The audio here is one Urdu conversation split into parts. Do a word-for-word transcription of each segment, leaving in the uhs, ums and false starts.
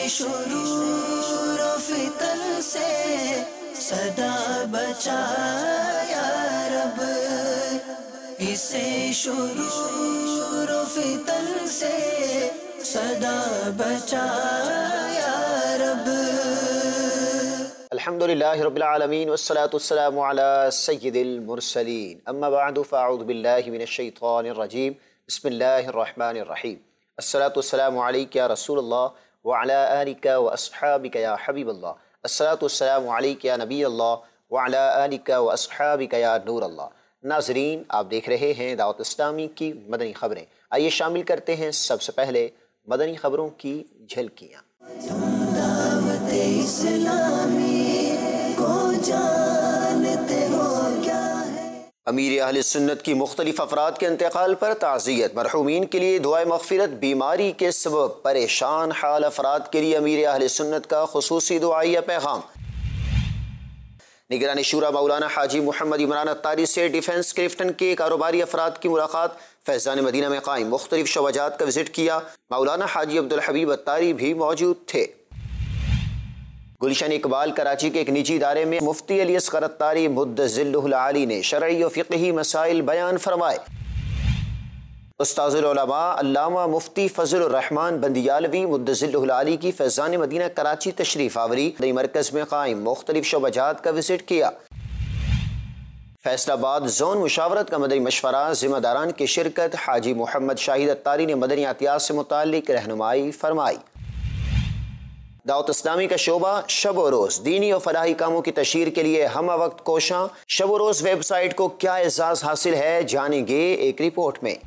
شرور و فتن سے صدا بچا یا رب، اسے شرور و فتن سے صدا بچا یا رب۔ الحمدللہ رب العالمین والصلاة والسلام علی سید المرسلین، اما بعد فاعوذ باللہ من الشیطان الرجیم، بسم اللہ الرحمن الرحیم۔ الصلاة والسلام علیک یا رسول اللہ وعلی آلک واصحابک یا حبیب اللہ، الصلاة والسلام علیک یا نبی اللہ وعلی آلک واصحابک یا نور اللہ۔ ناظرین، آپ دیکھ رہے ہیں دعوت اسلامی کی مدنی خبریں۔ آئیے شامل کرتے ہیں سب سے پہلے مدنی خبروں کی جھلکیاں۔ دعوت اسلامی کو جانتے ہو کیا ہے؟ امیر اہل سنت کی مختلف افراد کے انتقال پر تعزیت، مرحومین کے لیے دعائے مغفرت، بیماری کے سبب پریشان حال افراد کے لیے امیر اہل سنت کا خصوصی دعائیہ پیغام۔ نگران شورا مولانا حاجی محمد عمران اتاری سے ڈیفنس کلفٹن کے کاروباری افراد کی ملاقات، فیضان مدینہ میں قائم مختلف شعبات کا وزٹ کیا، مولانا حاجی عبدالحبیب اتاری بھی موجود تھے۔ گلشن اقبال کراچی کے ایک نجی ادارے میں مفتی علی اصغر اتاری مد ظلہ العالی نے شرعی و فقہی مسائل بیان فرمائے۔ استاذ العلماء علامہ مفتی فضل الرحمن بندیالوی مد ظلہ العالی کی فیضان مدینہ کراچی تشریف آوری، نئی مرکز میں قائم مختلف شعبات کا وزٹ کیا۔ فیصل آباد زون مشاورت کا مدنی مشورہ، ذمہ داران کی شرکت، حاجی محمد شاہد اتاری نے مدنی عطیات سے متعلق رہنمائی فرمائی۔ دعوت اسلامی کا شعبہ شب و روز دینی و فلاحی کاموں کی تشہیر کے لیے ہم وقت کوشاں، شب و روز ویب سائٹ کو کیا اعزاز حاصل ہے، جانیں گے ایک رپورٹ میں۔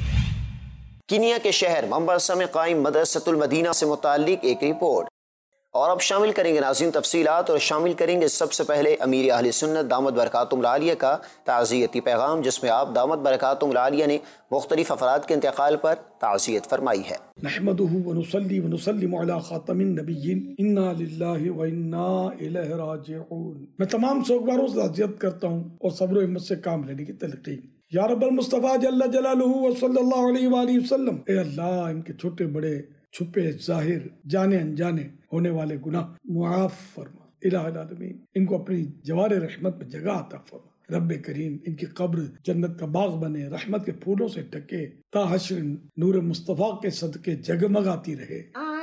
کینیا کے شہر ممباسا میں قائم مدرسۃ المدینہ سے متعلق ایک رپورٹ، اور اب شامل کریں گے ناظرین تفصیلات، اور شامل کریں گے سب سے پہلے امیر اہل سنت دامت برکاتہم العالیہ کا تعزیتی پیغام، جس میں آپ دامت برکاتہم العالیہ نے مختلف افراد کے انتقال پر تعزیت فرمائی ہے۔ نحمدہ ونصلی ونسلم علی خاتم النبیین، انا للہ و انا الیہ راجعون۔ میں تمام سوگواروں سے تعزیت کرتا ہوں اور صبر و ہمت سے کام لینے کی تلقین۔ یا رب المصطفیٰ جل جلالہ و صلی اللہ علیہ وآلہ وسلم، اے اللہ ان کے چھوٹے بڑے، چھپے ظاہر، جانے انجانے ہونے والے گناہ معاف فرما۔ الہ العالمین ان کو اپنی جوار رحمت میں جگہ عطا فرما۔ رب کریم ان کی قبر جنت کا باغ بنے، رحمت کے پھولوں سے ڈھکے، تا حشر نور مصطفیٰ کے صدقے جگمگاتی رہے،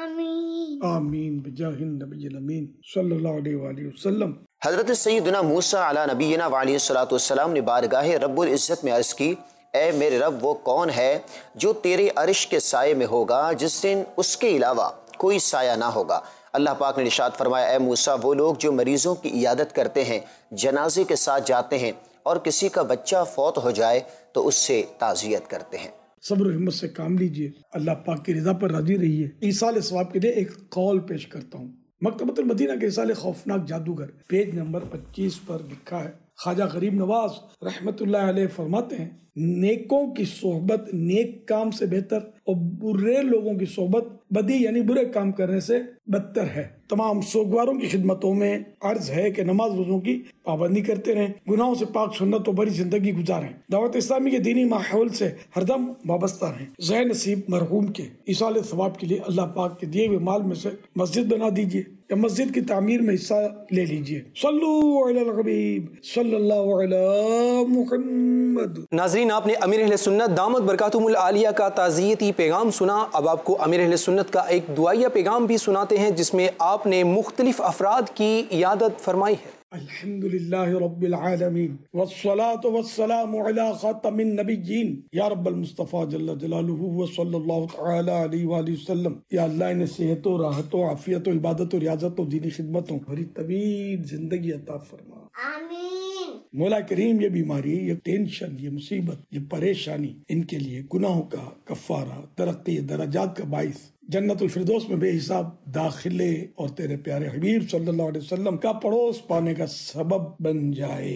آمین آمین بجاہ النبی الامین صلی اللہ علیہ وآلہ وسلم۔ حضرت سیدنا موسیٰ علی نبینا وعلیہ الصلوۃ والسلام نے بارگاہ رب العزت میں عرض کی، اے میرے رب، وہ کون ہے جو تیرے عرش کے سائے میں ہوگا جس دن اس کے علاوہ کوئی سایہ نہ ہوگا؟ اللہ پاک نے ارشاد فرمایا، اے موسیٰ، وہ لوگ جو مریضوں کی عیادت کرتے ہیں، جنازے کے ساتھ جاتے ہیں، اور کسی کا بچہ فوت ہو جائے تو اس سے تعزیت کرتے ہیں۔ صبر و ہمت سے کام لیجئے، اللہ پاک کی رضا پر راضی رہیے۔ ایصال ثواب کے لیے ایک قول پیش کرتا ہوں۔ مکتبۃ المدینہ کے رسالے خوفناک جادوگر پیج نمبر پچیس پر لکھا ہے، خواجہ غریب نواز رحمت اللہ علیہ فرماتے ہیں، نیکوں کی صحبت نیک کام سے بہتر اور برے لوگوں کی صحبت بدی یعنی برے کام کرنے سے بدتر ہے۔ تمام سوگواروں کی خدمتوں میں عرض ہے کہ نماز روزوں کی پابندی کرتے رہیں، گناہوں سے پاک سنت و بری زندگی گزاریں، دعوت اسلامی کے دینی ماحول سے ہردم وابستہ رہیں۔ ذہ نصیب مرحوم کے ایصال ثواب کے لیے اللہ پاک کے دیے ہوئے مال میں سے مسجد بنا دیجیے یا مسجد کی تعمیر میں حصہ لے لیجیے۔ صلو علی الحبیب صلی اللہ علی محمد۔ ناظرین، آپ نے امیر اہل سنت دامت برکاتہم العالیہ کا تعزیتی پیغام سنا۔ اب آپ کو امیر اہل سنت کا ایک دعائیہ پیغام بھی سناتے ہیں، جس میں آپ نے مختلف افراد کی عیادت فرمائی ہے۔ الحمدللہ رب العالمین والصلاة والسلام علی خاتم النبیین، یا رب المصطفیٰ جل جلالہ و صلی اللہ تعالی علیہ وآلہ وسلم۔ یا اللہ انہیں صحت و راحت و عافیت و عبادت و ریاضت و دینی خدمتوں بڑی طویل زندگی عطا فرما، آمین۔ مولا کریم، یہ بیماری، یہ ٹینشن، یہ مصیبت، یہ پریشانی ان کے لیے گناہوں کا کفارہ، ترقی درجات کا باعث، جنت الفردوس میں بے حساب داخلے اور تیرے پیارے حبیب صلی اللہ علیہ وسلم کا پڑوس پانے کا سبب بن جائے،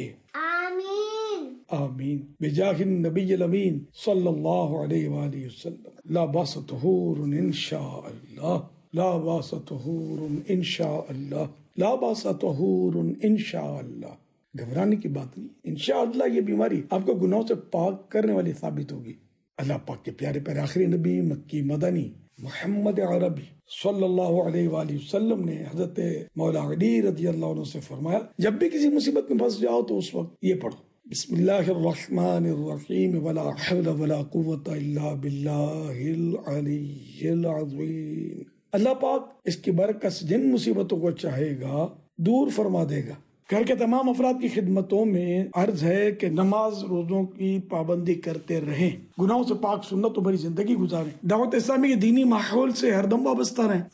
آمین آمین بجاہ النبی الامین صلی اللہ علیہ وآلہ وسلم۔ لا باس طہور انشاء اللہ، لا باس طہور انشاء اللہ، لا باس طہور انشاء اللہ۔ گھبرانے کی بات نہیں، انشاءاللہ یہ بیماری آپ کو گناہوں سے پاک کرنے والی ثابت ہوگی۔ اللہ پاک کے پیارے پیارے آخری نبی مکی مدنی محمد عربی صلی اللہ علیہ وآلہ وسلم نے حضرت مولا علی رضی اللہ عنہ سے فرمایا جب بھی کسی مصیبت میں پھنس جاؤ تو اس وقت یہ پڑھو، بسم اللہ الرحمن الرحیم ولا حول ولا قوة الا باللہ العلی العظیم۔ اللہ پاک اس کی برکت سے جن مصیبتوں کو چاہے گا دور فرما دے گا۔ گھر کے تمام افراد کی خدمتوں میں عرض ہے کہ نماز روزوں کی پابندی کرتے رہیں، گناہوں سے پاک سنت بھری زندگی گزاریں، دعوت اسلامی کے دینی ماحول سے ہر دم وابستہ رہیں۔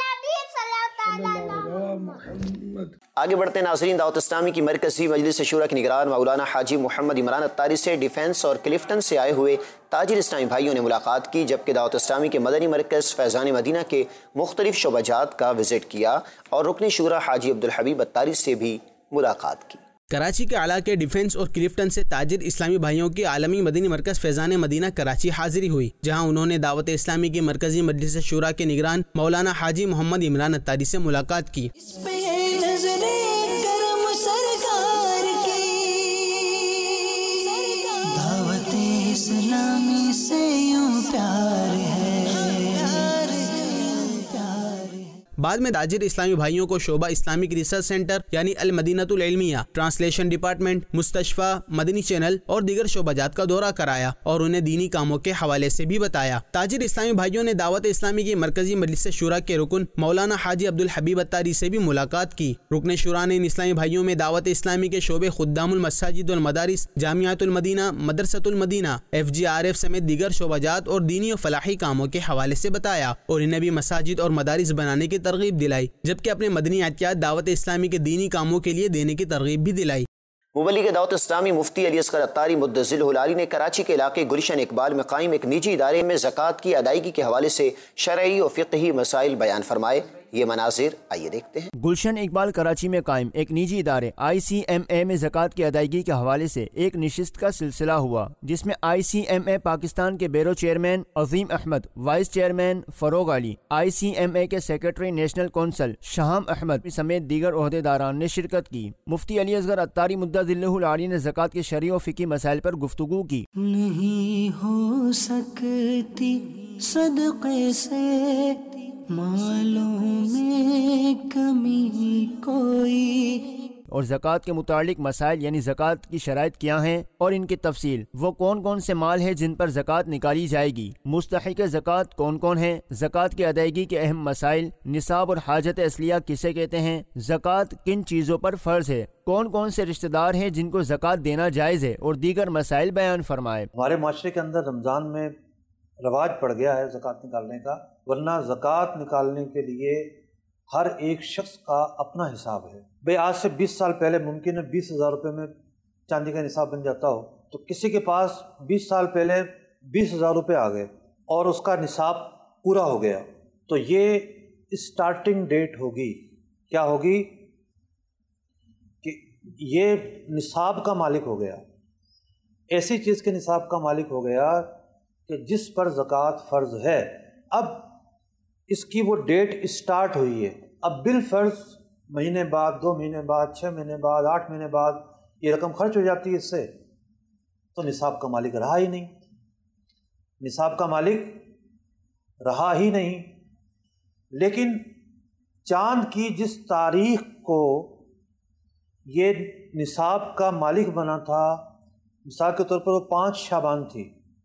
آگے بڑھتے ہیں ناظرین، دعوت اسلامی کی مرکزی مجلس شورا کے نگران مولانا حاجی محمد عمران اتاری سے ڈیفنس اور کلفٹن سے آئے ہوئے تاجر اسلامی بھائیوں نے ملاقات کی، جبکہ دعوت اسلامی کے مدنی مرکز فیضان مدینہ کے مختلف شعبہ جات کا وزٹ کیا اور رکن شورا حاجی عبدالحبیب اتاری سے بھی ملاقات کی۔ کراچی کے علاقے ڈیفنس اور کلفٹن سے تاجر اسلامی بھائیوں کی عالمی مدنی مرکز فیضان مدینہ کراچی حاضری ہوئی، جہاں انہوں نے دعوت اسلامی کی مرکزی مجلس شورا کے نگران مولانا حاجی محمد عمران اتاری سے ملاقات کی۔ دعوت اسلامی سے یوں پیار ہے۔ بعد میں تاجر اسلامی بھائیوں کو شعبہ اسلامک ریسرچ سینٹر یعنی المدینۃ العلمیہ، ٹرانسلیشن ڈپارٹمنٹ، مستشفیٰ، مدنی چینل اور دیگر شعبہ جات کا دورہ کرایا اور انہیں دینی کاموں کے حوالے سے بھی بتایا۔ تاجر اسلامی بھائیوں نے دعوت اسلامی کی مرکزی مجلس شورا کے رکن مولانا حاجی عبدالحبیب اتاری سے بھی ملاقات کی۔ رکن شورا نے ان اسلامی بھائیوں میں دعوت اسلامی کے شعبے خدام المساجد والمدارس، جامعۃ المدینہ، مدرسۃ المدینہ، ایف جی آر ایف سمیت دیگر شعبہ جات اور دینی و فلاحی کاموں کے حوالے سے بتایا اور انہیں بھی مساجد اور مدارس بنانے کی ترغیب دلائی، جبکہ اپنے مدنی عطیات دعوت اسلامی کے دینی کاموں کے لیے دینے کی ترغیب بھی دلائی۔ مبلغ دعوت اسلامی مفتی علی اصغر اتاری مد ظلہ العالی نے کراچی کے علاقے گلشن اقبال میں قائم ایک نجی ادارے میں زکوٰۃ کی ادائیگی کے حوالے سے شرعی و فقہی مسائل بیان فرمائے۔ یہ مناظر آئیے دیکھتے ہیں۔ گلشن اقبال کراچی میں قائم ایک نجی ادارے آئی سی ایم اے میں زکوٰۃ کی ادائیگی کے حوالے سے ایک نشست کا سلسلہ ہوا، جس میں آئی سی ایم اے پاکستان کے bureau chairman Azeem Ahmed, vice chairman Farogh Ali, I C M A کے secretary national council Shaham Ahmed سمیت دیگر عہدیداران نے شرکت کی۔ مفتی علی اصغر اتاری مد ظلہ العالی نے زکوٰۃ کے شرعی و فقہی مسائل پر گفتگو کی۔ نہیں ہو سکتی صدقے سے مالوں میں کمی کوئی، اور زکوٰۃ کے متعلق مسائل یعنی زکوٰۃ کی شرائط کیا ہیں اور ان کی تفصیل، وہ کون کون سے مال ہیں جن پر زکوٰۃ نکالی جائے گی، مستحق زکوٰۃ کون کون ہیں، زکوٰۃ کی ادائیگی کے اہم مسائل، نصاب اور حاجت اصلیہ کسے کہتے ہیں، زکوٰۃ کن چیزوں پر فرض ہے، کون کون سے رشتہ دار ہیں جن کو زکوٰۃ دینا جائز ہے، اور دیگر مسائل بیان فرمائے۔ ہمارے معاشرے کے اندر رمضان میں رواج پڑ گیا ہے زکوٰۃ نکالنے کا، ورنہ زکوٰۃ نکالنے کے لیے ہر ایک شخص کا اپنا حساب ہے۔ بھئی آج سے بیس سال پہلے ممکن ہے بیس ہزار روپے میں چاندی کا نصاب بن جاتا ہو، تو کسی کے پاس بیس سال پہلے بیس ہزار روپے آ گئے اور اس کا نصاب پورا ہو گیا، تو یہ اسٹارٹنگ ڈیٹ ہوگی، کیا ہوگی کہ یہ نصاب کا مالک ہو گیا، ایسی چیز کے نصاب کا مالک ہو گیا کہ جس پر زکوٰۃ فرض ہے۔ اب اس کی وہ ڈیٹ اسٹارٹ ہوئی ہے، اب بالفرض مہینے بعد، دو مہینے بعد، چھ مہینے بعد، آٹھ مہینے بعد یہ رقم خرچ ہو جاتی ہے اس سے، تو نصاب کا مالک رہا ہی نہیں، نصاب کا مالک رہا ہی نہیں۔ لیکن چاند کی جس تاریخ کو یہ نصاب کا مالک بنا تھا، مثال کے طور پر وہ پانچ شعبان تھی،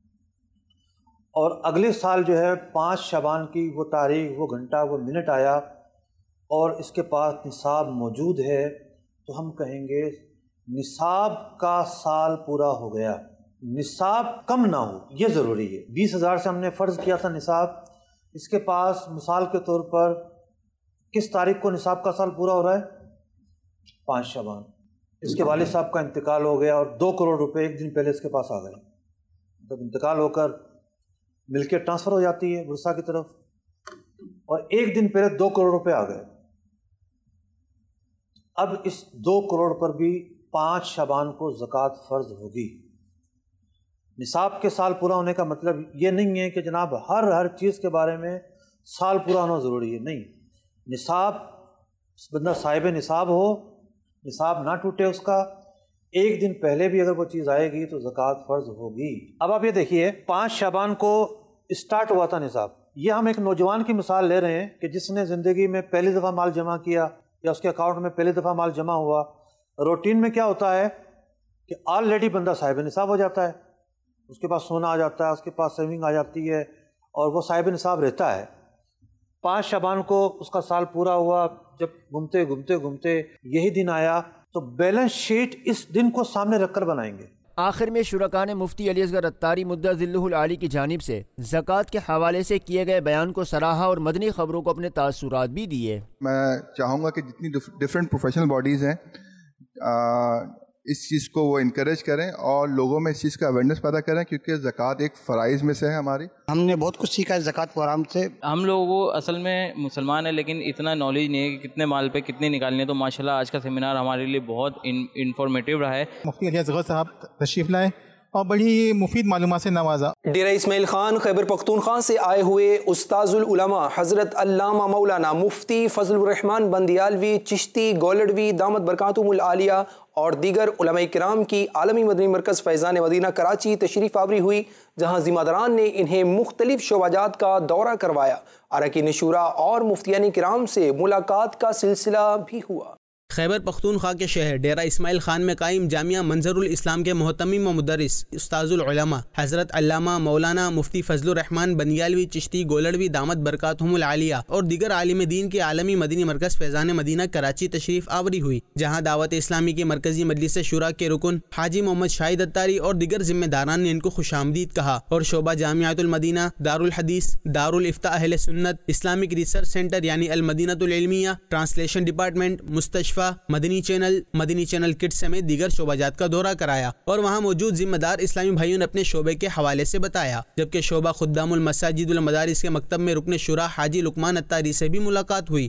اور اگلے سال جو ہے پانچ شعبان کی وہ تاریخ، وہ گھنٹہ، وہ منٹ آیا اور اس کے پاس نصاب موجود ہے، تو ہم کہیں گے نصاب کا سال پورا ہو گیا، نصاب کم نہ ہو، یہ ضروری ہے۔ بیس ہزار سے ہم نے فرض کیا تھا نصاب، اس کے پاس مثال کے طور پر کس تاریخ کو نصاب کا سال پورا ہو رہا ہے؟ پانچ شعبان۔ اس کے والد صاحب کا انتقال ہو گیا اور دو کروڑ روپے ایک دن پہلے اس کے پاس آ گئے، جب انتقال ہو کر ملکیت ٹرانسفر ہو جاتی ہے ورثہ کی طرف، اور ایک دن پہلے دو کروڑ روپے آ گئے، اب اس دو کروڑ پر بھی پانچ شعبان کو زکوٰۃ فرض ہوگی۔ نصاب کے سال پورا ہونے کا مطلب یہ نہیں ہے کہ جناب ہر ہر چیز کے بارے میں سال پورا ہونا ضروری ہے، نہیں، نصاب بندہ صاحب نصاب ہو، نصاب نہ ٹوٹے اس کا، ایک دن پہلے بھی اگر وہ چیز آئے گی تو زکوٰۃ فرض ہوگی۔ اب آپ یہ دیکھیے، پانچ شعبان کو اسٹارٹ ہوا تھا نصاب، یہ ہم ایک نوجوان کی مثال لے رہے ہیں کہ جس نے زندگی میں پہلی دفعہ مال جمع کیا یا اس کے اکاؤنٹ میں پہلی دفعہ مال جمع ہوا. روٹین میں کیا ہوتا ہے کہ آلریڈی بندہ صاحب نصاب ہو جاتا ہے, اس کے پاس سونا آ جاتا ہے, اس کے پاس سیونگ آ جاتی ہے اور وہ صاحب نصاب رہتا ہے. پانچ شعبان کو اس کا سال پورا ہوا, جب گھومتے گھومتے گھومتے یہی دن آیا تو بیلنس شیٹ اس دن کو سامنے رکھ کر بنائیں گے. آخر میں شرکا نے مفتی علی اصغر عطاری مدہ ذلہ العالی کی جانب سے زکوٰۃ کے حوالے سے کیے گئے بیان کو سراہا اور مدنی خبروں کو اپنے تاثرات بھی دیے. میں چاہوں گا کہ جتنی ڈفرینٹ پروفیشنل باڈیز ہیں اس چیز کو وہ انکریج کریں اور لوگوں میں اس چیز کا اویئرنیس پیدا کریں, کیونکہ زکوٰۃ ایک فرائض میں سے ہے ہماری. ہم نے بہت کچھ سیکھا ہے زکوٰۃ پروگرام سے. ہم لوگوں کو اصل میں مسلمان ہیں لیکن اتنا نالج نہیں ہے کہ کتنے مال پہ کتنے نکالنے ہیں, تو ماشاءاللہ آج کا سیمینار ہمارے لیے بہت انفارمیٹیو رہا ہے. مفتی علی اصغر صاحب تشریف لائے اور بڑی مفید معلومات سے نوازا. ڈیرہ اسماعیل خان خیبر پختونخوا سے آئے ہوئے استاذ العلماء حضرت علامہ مولانا مفتی فضل الرحمان بندیالوی چشتی گولڑوی دامت برکاتہم العالیہ اور دیگر علماء کرام کی عالمی مدنی مرکز فیضان مدینہ کراچی تشریف آوری ہوئی, جہاں ذمہ داران نے انہیں مختلف شعبہ جات کا دورہ کروایا. اراکین شورا اور مفتیان کرام سے ملاقات کا سلسلہ بھی ہوا. خیبر پختونخوا کے شہر ڈیرہ اسماعیل خان میں قائم جامعہ منظر الاسلام کے محتمم و مدرس استاذ العلماء حضرت علامہ مولانا مفتی فضل الرحمان بندیالوی چشتی گولڑوی دامت برکاتہم العالیہ اور دیگر عالم دین کے عالمی مدنی مرکز فیضان مدینہ کراچی تشریف آوری ہوئی, جہاں دعوت اسلامی کے مرکزی مجلس شورا کے رکن حاجی محمد شاہد عطاری اور دیگر ذمہ داران نے ان کو خوش آمدید کہا اور شعبہ جامعۃ المدینہ, دارالحدیث, دارالفتاء اہل سنت, اسلامک ریسرچ سینٹر یعنی المدینۃ العلمیہ, ٹرانسلیشن ڈپارٹمنٹ, مستشفی, مدنی چینل, مدنی چینل کٹ سمیت دیگر شعبہ جات کا دورہ کرایا اور وہاں موجود ذمہ دار اسلامی بھائیوں نے اپنے شعبے کے حوالے سے بتایا, جبکہ شعبہ خدام المساجد المدارس کے مکتب میں رکن شورا حاجی لقمان عطاری سے بھی ملاقات ہوئی.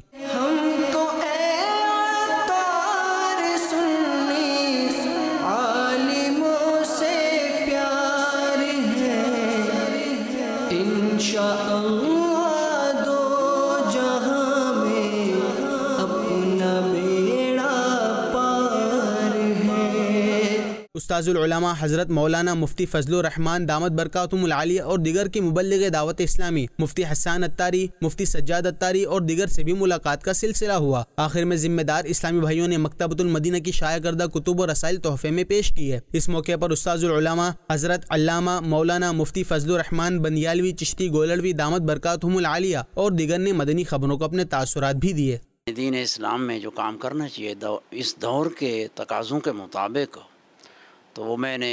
استاذ العلماء حضرت مولانا مفتی فضل الرحمان دامت برکاتہم العالیہ اور دیگر کے مبلغ دعوت اسلامی مفتی حسان عطاری, مفتی سجاد عطاری اور دیگر سے بھی ملاقات کا سلسلہ ہوا. آخر میں ذمہ دار اسلامی بھائیوں نے مکتبۃ المدینہ کی شائع کردہ کتب و رسائل تحفے میں پیش کی ہے. اس موقع پر استاذ العلماء حضرت علامہ مولانا مفتی فضل الرحمان بندیالوی چشتی گولڑوی دامت برکاتہم العالیہ اور دیگر نے مدنی خبروں کو اپنے تاثرات بھی دیے. دین اسلام میں جو کام کرنا چاہیے اس دور کے تقاضوں کے مطابق, تو وہ میں نے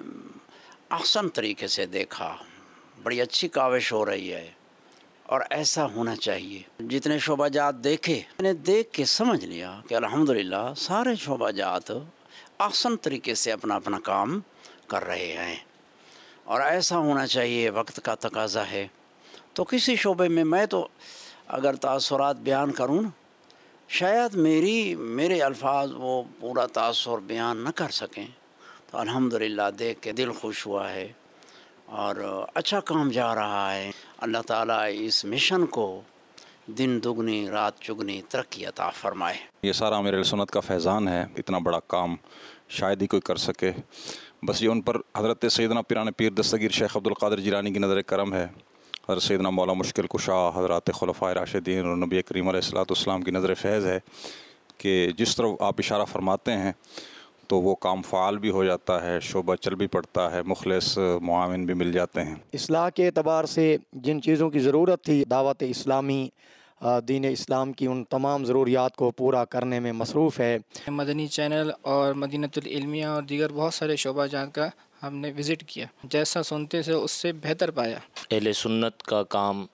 احسن طریقے سے دیکھا. بڑی اچھی کاوش ہو رہی ہے اور ایسا ہونا چاہیے. جتنے شعبہ جات دیکھے میں نے دیکھ کے سمجھ لیا کہ الحمدللہ سارے شعبہ جات احسن طریقے سے اپنا اپنا کام کر رہے ہیں اور ایسا ہونا چاہیے. وقت کا تقاضا ہے. تو کسی شعبے میں میں تو اگر تاثرات بیان کروں نا, شاید میری میرے الفاظ وہ پورا تاثر بیان نہ کر سکیں, تو الحمدللہ دیکھ کے دل خوش ہوا ہے اور اچھا کام جا رہا ہے. اللہ تعالیٰ اس مشن کو دن دگنی رات چگنی ترقی عطا فرمائے. یہ سارا امیر اہل سنت کا فیضان ہے. اتنا بڑا کام شاید ہی کوئی کر سکے. بس یہ ان پر حضرت سیدنا پیران پیر دستگیر شیخ عبدالقادر جیلانی کی نظر کرم ہے, حضرت سیدنا مولا مشکل کشا حضرات خلفائے راشدین اور نبی کریم علیہ الصلوۃ والسلام کی نظر فیض ہے کہ جس طرح آپ اشارہ فرماتے ہیں تو وہ کام فعال بھی ہو جاتا ہے, شعبہ چل بھی پڑتا ہے, مخلص معاون بھی مل جاتے ہیں. اصلاح کے اعتبار سے جن چیزوں کی ضرورت تھی, دعوت اسلامی دین اسلام کی ان تمام ضروریات کو پورا کرنے میں مصروف ہے. مدنی چینل اور مدینۃ العلمیہ اور دیگر بہت سارے شعبہ جات کا ہم نے وزٹ کیا, جیسا سنتے سے اس سے بہتر پایا. اہل سنت کا کام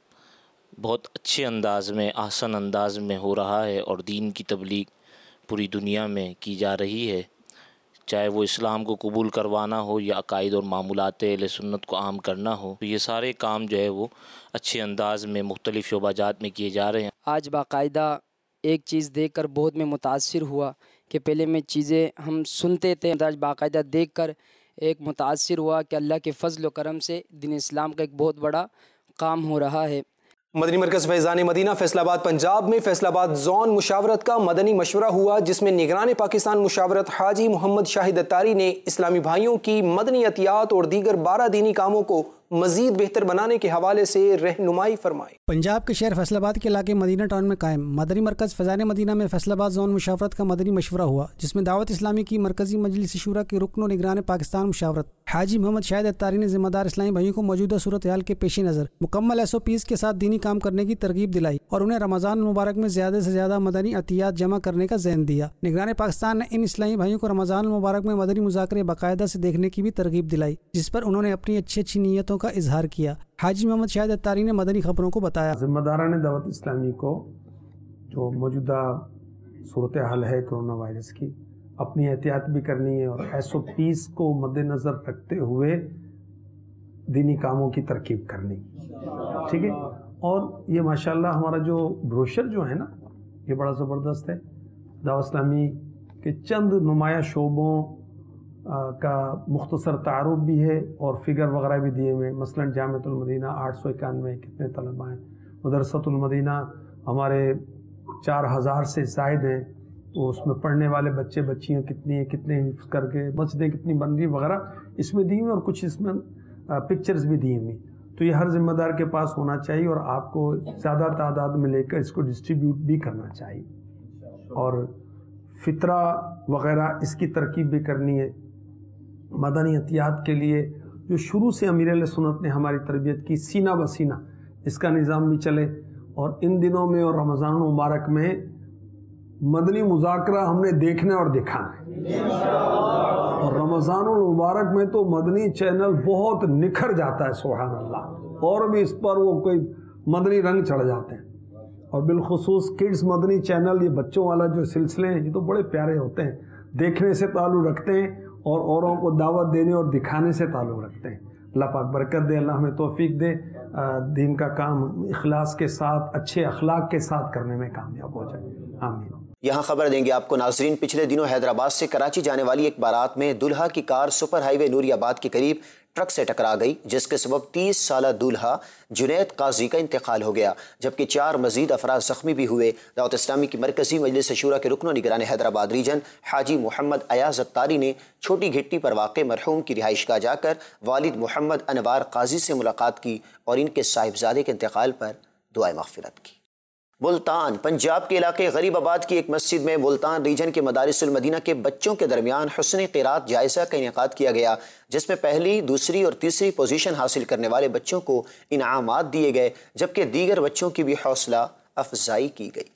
بہت اچھے انداز میں, احسن انداز میں ہو رہا ہے اور دین کی تبلیغ پوری دنیا میں کی جا رہی ہے, چاہے وہ اسلام کو قبول کروانا ہو یا عقائد اور معمولات اہل سنت کو عام کرنا ہو. تو یہ سارے کام جو ہے وہ اچھے انداز میں مختلف شعبہ جات میں کیے جا رہے ہیں. آج باقاعدہ ایک چیز دیکھ کر بہت میں متاثر ہوا کہ پہلے میں چیزیں ہم سنتے تھے, آج باقاعدہ دیکھ کر ایک متاثر ہوا کہ اللہ کے فضل و کرم سے دین اسلام کا ایک بہت بڑا کام ہو رہا ہے. مدنی مرکز فیضان مدینہ فیصل آباد پنجاب میں فیصل آباد زون مشاورت کا مدنی مشورہ ہوا, جس میں نگران پاکستان مشاورت حاجی محمد شاہد عطاری نے اسلامی بھائیوں کی مدنی عطیات اور دیگر بارہ دینی کاموں کو مزید بہتر بنانے کے حوالے سے رہنمائی فرمائی۔ پنجاب کے شہر فیصل آباد کے علاقے مدینہ ٹاؤن میں قائم مدنی مرکز فیضان مدینہ میں فیصل آباد زون مشاورت کا مدنی مشورہ ہوا، جس میں دعوت اسلامی کی مرکزی مجلس شورا کے رکن و نگران پاکستان مشاورت حاجی محمد شاہد اتاری نے ذمہ دار اسلامی بھائیوں کو موجودہ صورتحال کے پیش نظر مکمل ایس او پیز کے ساتھ دینی کام کرنے کی ترغیب دلائی اور انہیں رمضان المبارک میں زیادہ سے زیادہ مدنی عطیات جمع کرنے کا ذہن دیا۔ نگران پاکستان نے ان اسلامی بھائیوں کو رمضان المبارک میں مدنی مذاکرے باقاعدہ سے دیکھنے کی بھی ترغیب دلائی، جس پر انہوں نے اپنی اچھی اچھی نیتوں کا اظہار کیا۔ حاجی محمد شاہد اتاری نے مدنی خبروں کو بتایا، ذمہ داران دعوت اسلامی کو جو موجودہ صورتحال ہے کرونا وائرس کی اپنی احتیاط بھی کرنی ہے اور ایس او پیز کو مد نظر رکھتے ہوئے دینی کاموں کی ترکیب کرنی، ٹھیک ہے۔ اور یہ ماشاءاللہ ہمارا جو بروشر جو ہے نا یہ بڑا زبردست ہے، دعوت اسلامی کے چند نمایاں شعبوں کا مختصر تعارف بھی ہے اور فگر وغیرہ بھی دیے ہوئے، مثلا جامعۃ المدینہ آٹھ سو اکانوے کتنے طلباء ہیں، مدرسۃ المدینہ ہمارے چار ہزار سے زائد ہیں، تو اس میں پڑھنے والے بچے بچیاں کتنی ہیں، کتنے حفظ کر کے مسجدیں کتنی بن رہی وغیرہ اس میں دی ہوئی اور کچھ اس میں پکچرز بھی دی ہوئی، تو یہ ہر ذمہ دار کے پاس ہونا چاہیے اور آپ کو زیادہ تعداد میں لے کر اس کو ڈسٹریبیوٹ بھی کرنا چاہیے اور فطرہ وغیرہ اس کی ترکیب بھی کرنی ہے۔ مدنی عطیات کے لیے جو شروع سے امیر اہل سنت نے ہماری تربیت کی، سینہ بسینہ اس کا نظام بھی چلے، اور ان دنوں میں اور رمضان مبارک میں مدنی مذاکرہ ہم نے دیکھنا اور دکھانا ہے، اور رمضان المبارک میں تو مدنی چینل بہت نکھر جاتا ہے، سبحان اللہ، اور بھی اس پر وہ کوئی مدنی رنگ چڑھ جاتے ہیں، اور بالخصوص کڈز مدنی چینل، یہ بچوں والا جو سلسلے ہیں یہ تو بڑے پیارے ہوتے ہیں، دیکھنے سے تعلق رکھتے ہیں اور اوروں کو دعوت دینے اور دکھانے سے تعلق رکھتے ہیں۔ اللہ پاک برکت دے، اللہ ہمیں توفیق دے، دین کا کام اخلاص کے ساتھ اچھے اخلاق کے ساتھ کرنے میں کامیاب ہو جائے، آمین۔ یہاں خبر دیں گے آپ کو ناظرین، پچھلے دنوں حیدرآباد سے کراچی جانے والی ایک بارات میں دلہا کی کار سپر ہائی وے نوری آباد کے قریب ٹرک سے ٹکرا گئی، جس کے سبب تیس سالہ دولہا جنید قاضی کا انتقال ہو گیا، جبکہ چار مزید افراد زخمی بھی ہوئے۔ دعوت اسلامی کی مرکزی مجلس شورا کے رکن و نگران حیدرآباد ریجن حاجی محمد ایاز اتاری نے چھوٹی گھٹی پر واقع مرحوم کی رہائش گاہ جا کر والد محمد انوار قاضی سے ملاقات کی اور ان کے صاحبزادے کے انتقال پر دعائے مغفرت کی۔ ملتان پنجاب کے علاقے غریب آباد کی ایک مسجد میں ملتان ریجن کے مدارس المدینہ کے بچوں کے درمیان حسن قرات جائزہ کا انعقاد کیا گیا، جس میں پہلی، دوسری اور تیسری پوزیشن حاصل کرنے والے بچوں کو انعامات دیے گئے، جبکہ دیگر بچوں کی بھی حوصلہ افزائی کی گئی۔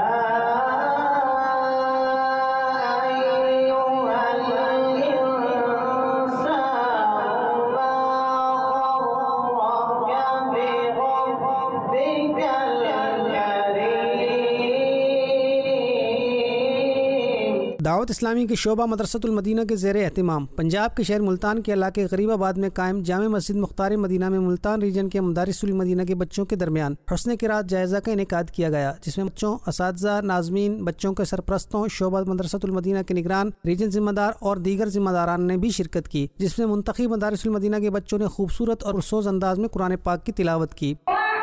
دعوت اسلامی کے شعبہ مدرسۃ المدینہ کے زیر اہتمام پنجاب کے شہر ملتان کے علاقے غریب آباد میں قائم جامع مسجد مختار مدینہ میں ملتان ریجن کے مدارس المدینہ کے بچوں کے درمیان حسن قرات جائزہ کا انعقاد کیا گیا، جس میں بچوں، اساتذہ، ناظمین، بچوں کے سرپرستوں، شعبہ مدرسۃ المدینہ کے نگران، ریجن ذمہ دار اور دیگر ذمہ داران نے بھی شرکت کی، جس میں منتخب مدارس المدینہ کے بچوں نے خوبصورت اور پرسوز انداز میں قرآن پاک کی تلاوت کی۔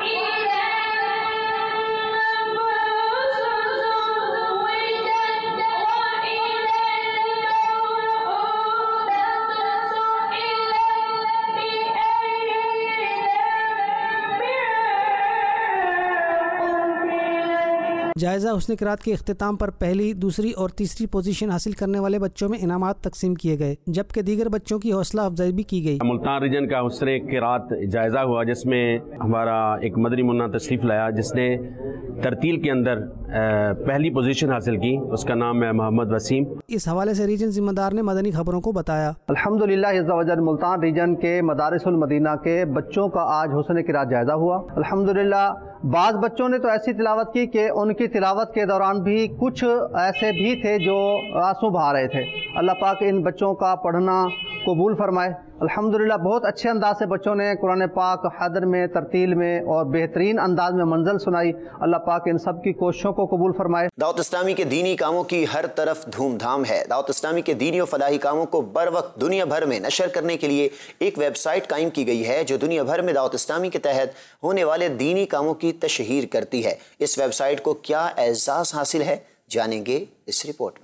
جائزہ حسن قرات کے اختتام پر پہلی، دوسری اور تیسری پوزیشن حاصل کرنے والے بچوں میں انعامات تقسیم کیے گئے، جبکہ دیگر بچوں کی حوصلہ افزائی بھی کی گئی۔ ملتان ریجن کا حسن قرات جائزہ ہوا، جس میں ہمارا ایک مدنی منا تشریف لایا جس نے ترتیل کے اندر پہلی پوزیشن حاصل کی، اس کا نام ہے محمد وسیم۔ اس حوالے سے ریجن ذمہ دار نے مدنی خبروں کو بتایا، الحمدللہ عز و جل ملتان ریجن کے مدارس المدینہ کے بچوں کا آج حسن قرات جائزہ ہوا۔ الحمدللہ بعض بچوں نے تو ایسی تلاوت کی کہ ان کی تلاوت کے دوران بھی کچھ ایسے بھی تھے جو آنسو بہا رہے تھے۔ اللہ پاک ان بچوں کا پڑھنا قبول فرمائے۔ الحمدللہ بہت اچھے انداز سے بچوں نے قرآن پاک حدر میں، ترتیل میں اور بہترین انداز میں منزل سنائی۔ اللہ پاک ان سب کی کوششوں کو قبول فرمائے۔ دعوت اسلامی کے دینی کاموں کی ہر طرف دھوم دھام ہے۔ دعوت اسلامی کے دینی و فلاحی کاموں کو بر وقت دنیا بھر میں نشر کرنے کے لیے ایک ویب سائٹ قائم کی گئی ہے جو دنیا بھر میں دعوت اسلامی کے تحت ہونے والے دینی کاموں کی تشہیر کرتی ہے۔ اس ویب سائٹ کو کیا اعزاز حاصل ہے، جانیں گے اس رپورٹ میں۔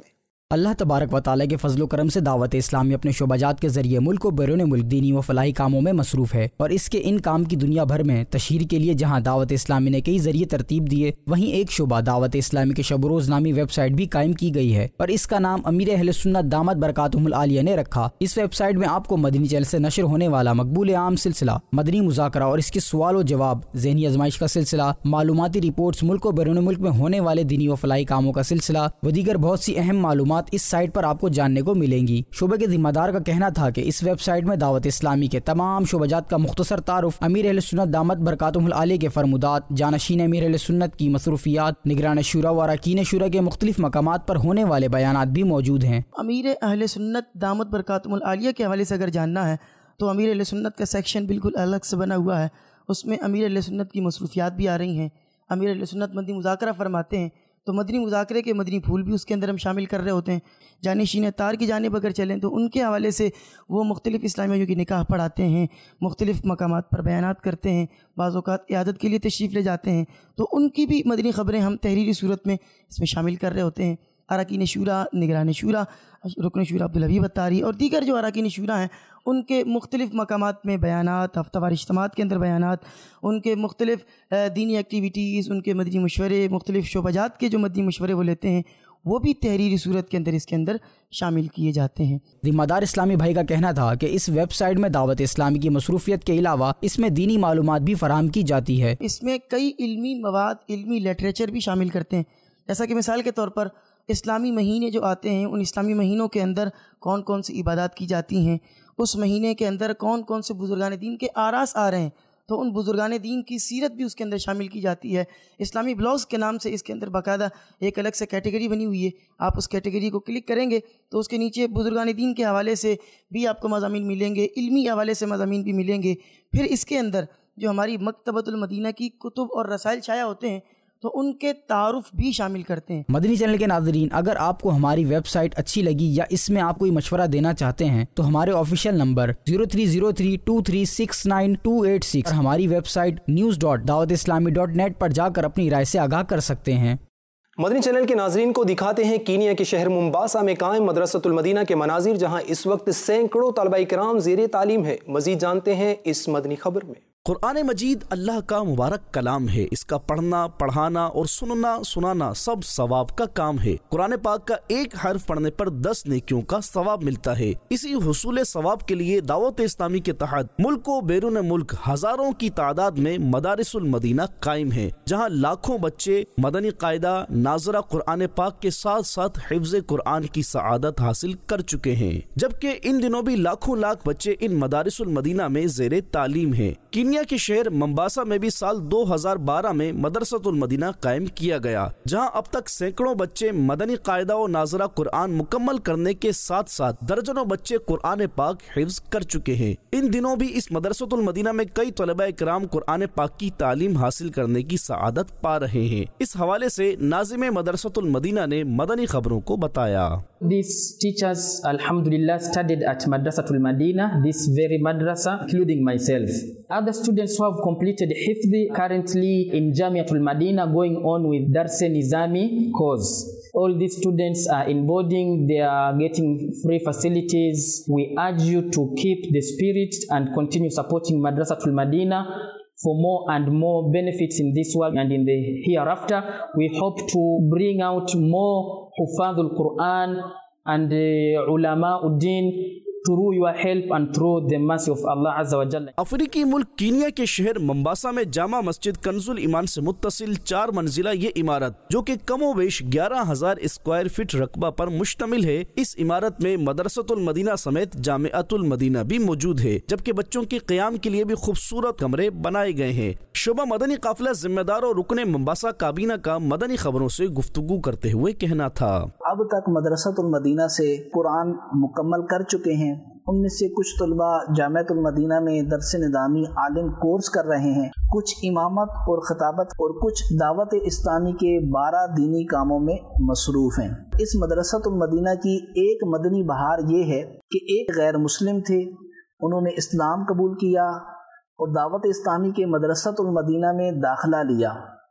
اللہ تبارک و تعالیٰ کے فضل و کرم سے دعوت اسلامی اپنے شعبہ جات کے ذریعے ملک و بیرون ملک دینی و فلاحی کاموں میں مصروف ہے، اور اس کے ان کام کی دنیا بھر میں تشہیر کے لیے جہاں دعوت اسلامی نے کئی ذریعے ترتیب دیے، وہیں ایک شعبہ دعوت اسلامی کے شب و روز نامی ویب سائٹ بھی قائم کی گئی ہے، اور اس کا نام امیر اہل سنت دامت برکاتہم العالیہ نے رکھا۔ اس ویب سائٹ میں آپ کو مدنی چینل سے نشر ہونے والا مقبول عام سلسلہ، مدنی مذاکرہ اور اس کے سوال و جواب، ذہنی آزمائش کا سلسلہ، معلوماتی رپورٹس، ملک و بیرون ملک میں ہونے والے دینی و فلاحی کاموں کا سلسلہ و دیگر بہت سی اہم معلومات اس سائٹ پر آپ کو جاننے کو ملیں گی۔ شعبے کے ذمہ دار کا کہنا تھا کہ اس ویب سائٹ میں دعوت اسلامی کے تمام شعبہ جات کا مختصر تعارف، امیر اہل سنت دامت برکاتہم العالیہ کے فرمودات، جانشین امیر اہل سنت کی مصروفیات، نگران شورا و اراکین شورا کے مختلف مقامات پر ہونے والے بیانات بھی موجود ہیں۔ امیر اہل سنت دامت برکاتہم العالیہ کے حوالے سے اگر جاننا ہے تو امیر اہل سنت کا سیکشن بالکل الگ سے بنا ہوا ہے، اس میں امیر اہل سنت کی مصروفیات بھی آ رہی ہیں۔ امیر اہل سنت مدنی مذاکرہ فرماتے ہیں تو مدنی مذاکرے کے مدنی پھول بھی اس کے اندر ہم شامل کر رہے ہوتے ہیں۔ جانشین تار کی جانب اگر چلیں تو ان کے حوالے سے وہ مختلف اسلامیوں کی نکاح پڑھاتے ہیں، مختلف مقامات پر بیانات کرتے ہیں، بعض اوقات عیادت کے لیے تشریف لے جاتے ہیں، تو ان کی بھی مدنی خبریں ہم تحریری صورت میں اس میں شامل کر رہے ہوتے ہیں۔ اراکین شورا، نگران شورا، رکن شورا عبدالحبیب اتاری اور دیگر جو اراکین شورا ہیں، ان کے مختلف مقامات میں بیانات، ہفتہ وار اجتماعات کے اندر بیانات، ان کے مختلف دینی ایکٹیویٹیز، ان کے مدنی مشورے، مختلف شعبہ جات کے جو مدنی مشورے وہ لیتے ہیں، وہ بھی تحریری صورت کے اندر اس کے اندر شامل کیے جاتے ہیں۔ ذمہ دار اسلامی بھائی کا کہنا تھا کہ اس ویب سائٹ میں دعوت اسلامی کی مصروفیت کے علاوہ اس میں دینی معلومات بھی فراہم کی جاتی ہے۔ اس میں کئی علمی مواد، علمی لٹریچر بھی شامل کرتے ہیں، جیسا کہ مثال کے طور پر اسلامی مہینے جو آتے ہیں، ان اسلامی مہینوں کے اندر کون کون سی عبادات کی جاتی ہیں، اس مہینے کے اندر کون کون سے بزرگان دین کے آراس آ رہے ہیں، تو ان بزرگان دین کی سیرت بھی اس کے اندر شامل کی جاتی ہے۔ اسلامی بلاگز کے نام سے اس کے اندر باقاعدہ ایک الگ سے کیٹیگری بنی ہوئی ہے، آپ اس کیٹیگری کو کلک کریں گے تو اس کے نیچے بزرگان دین کے حوالے سے بھی آپ کو مضامین ملیں گے، علمی حوالے سے مضامین بھی ملیں گے۔ پھر اس کے اندر جو ہماری مکتبۃ المدینہ کی کتب اور رسائل شائع ہوتے ہیں تو ان کے تعارف بھی شامل کرتے ہیں۔ مدنی چینل کے ناظرین، اگر آپ کو ہماری ویب سائٹ اچھی لگی یا اس میں آپ کوئی مشورہ دینا چاہتے ہیں تو ہمارے official number zero three zero three two three six nine two eight six اور ہماری ویب سائٹ نیوز ڈاٹ دعوت اسلامی ڈاٹ نیٹ پر جا کر اپنی رائے سے آگاہ کر سکتے ہیں۔ مدنی چینل کے ناظرین کو دکھاتے ہیں کینیا کے شہر ممباسا میں قائم مدرسۃ المدینہ کے مناظر، جہاں اس وقت سینکڑوں طلبہ کرام زیر تعلیم ہے۔ مزید جانتے ہیں اس مدنی خبر میں۔ قرآن مجید اللہ کا مبارک کلام ہے، اس کا پڑھنا، پڑھانا اور سننا سنانا سب ثواب کا کام ہے۔ قرآن پاک کا ایک حرف پڑھنے پر دس نیکیوں کا ثواب ملتا ہے۔ اسی حصول ثواب کے لیے دعوت اسلامی کے تحت ملک و بیرون ملک ہزاروں کی تعداد میں مدارس المدینہ قائم ہے، جہاں لاکھوں بچے مدنی قاعدہ ناظرہ قرآن پاک کے ساتھ ساتھ حفظ قرآن کی سعادت حاصل کر چکے ہیں، جبکہ ان دنوں بھی لاکھوں لاکھ بچے ان مدارس المدینہ میں زیر تعلیم ہیں۔ کینیا کے شہر ممباسا میں بھی سال دو ہزار بارہ میں مدرسۃ المدینہ قائم کیا گیا، جہاں اب تک سینکڑوں بچے مدنی قاعدہ و ناظرہ قرآن مکمل کرنے کے ساتھ ساتھ درجنوں بچے قرآن پاک حفظ کر چکے ہیں۔ ان دنوں بھی اس مدرسۃ المدینہ میں کئی طلبہ کرام قرآن پاک کی تعلیم حاصل کرنے کی سعادت پا رہے ہیں۔ اس حوالے سے ناظم مدرسۃ المدینہ نے مدنی خبروں کو بتایا۔ These teachers, alhamdulillah, studied at Madrasatul Madinah, this very madrasa, including myself. Other students who have completed Hifdhi currently in Jamiatul Madinah going on with Darse Nizami course. All these students are in boarding, they are getting free facilities. We urge you to keep the spirit and continue supporting Madrasatul Madinah for more and more benefits in this world and in the hereafter. We hope to bring out more Hufadul Quran and uh, Ulama Uddin through your help and through the mercy of Allah Azza wa Jalla. افریقی ملک کینیا کے شہر ممباسا میں جامع مسجد کنز الایمان سے متصل چار منزلہ یہ عمارت، جو کہ کم و بیش گیارہ ہزار اسکوائر فٹ رقبہ پر مشتمل ہے، اس عمارت میں مدرسۃ المدینہ سمیت جامعۃ المدینہ بھی موجود ہے، جبکہ بچوں کے قیام کے لیے بھی خوبصورت کمرے بنائے گئے ہیں۔ شعبہ مدنی قافلہ ذمہ دار اور رکن ممباسا کابینہ کا مدنی خبروں سے گفتگو کرتے ہوئے کہنا تھا۔ اب تک مدرسۃ المدینہ سے قرآن مکمل کر چکے ہیں، ان میں سے کچھ طلباء جامعۃ المدینہ میں درس نظامی عالم کورس کر رہے ہیں، کچھ امامت اور خطابت اور کچھ دعوت اسلامی کے بارہ دینی کاموں میں مصروف ہیں۔ اس مدرسۃ المدینہ کی ایک مدنی بہار یہ ہے کہ ایک غیر مسلم تھے، انہوں نے اسلام قبول کیا اور دعوت اسلامی کے مدرسۃ المدینہ میں داخلہ لیا۔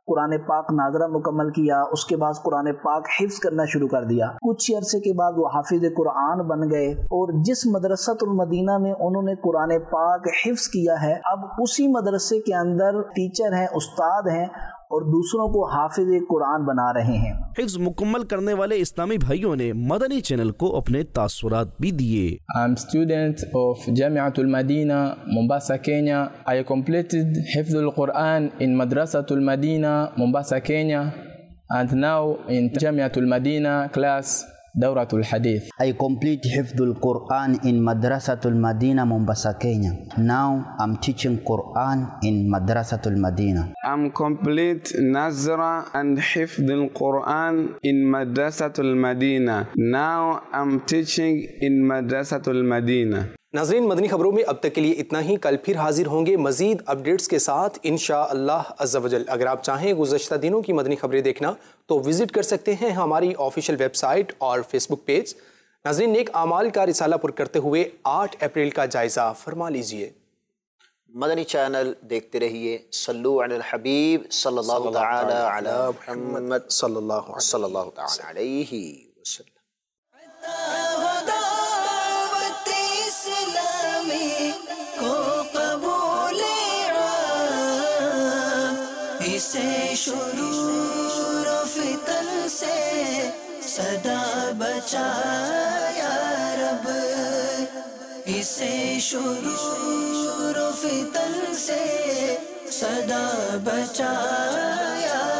قرآن پاک ناظرہ مکمل کیا، اس کے بعد قرآن پاک حفظ کرنا شروع کر دیا۔ کچھ عرصے کے بعد وہ حافظ قرآن بن گئے، اور جس مدرسۃ المدینہ میں انہوں نے قرآن پاک حفظ کیا ہے، اب اسی مدرسے کے اندر ٹیچر ہیں، استاد ہیں، اور دوسروں کو حافظ قرآن بنا رہے ہیں۔ حفظ مکمل کرنے والے اسلامی بھائیوں نے مدنی چینل کو اپنے تاثرات بھی دیے۔ I'm student of Jamiatul Madina, Mombasa, Kenya. I completed Hifz al-Quran in Madrasatul Madina, Mombasa, Kenya, and now in Jamiatul Madina class Dawratul Hadith. I complete Hifdul Quran in Madrasatul Madina, Mombasa, Kenya. Now I'm teaching Quran in Madrasatul Madina. I'm complete Nazra and Hifdul Quran in Madrasatul Madina. Now I'm teaching in Madrasatul Madina. ناظرین، مدنی خبروں میں اب تک کے لیے اتنا ہی۔ کل پھر حاضر ہوں گے مزید اپڈیٹس کے ساتھ انشاءاللہ عز و جل۔ اگر آپ چاہیں گزشتہ دنوں کی مدنی خبریں دیکھنا تو وزٹ کر سکتے ہیں ہماری آفیشیل ویب سائٹ اور فیس بک پیج۔ ناظرین، نیک اعمال کا رسالہ پر کرتے ہوئے آٹھ اپریل کا جائزہ فرما لیجئے۔ مدنی چینل دیکھتے رہیے۔ صلو علی الحبیب صلی اللہ تعالی علی محمد صلی اللہ صلی اللہ تعالی علیہ وسلم۔ اسے شرور و فتن سے صدا بچا یا رب، اسے شرور و فتن سے صدا بچا یا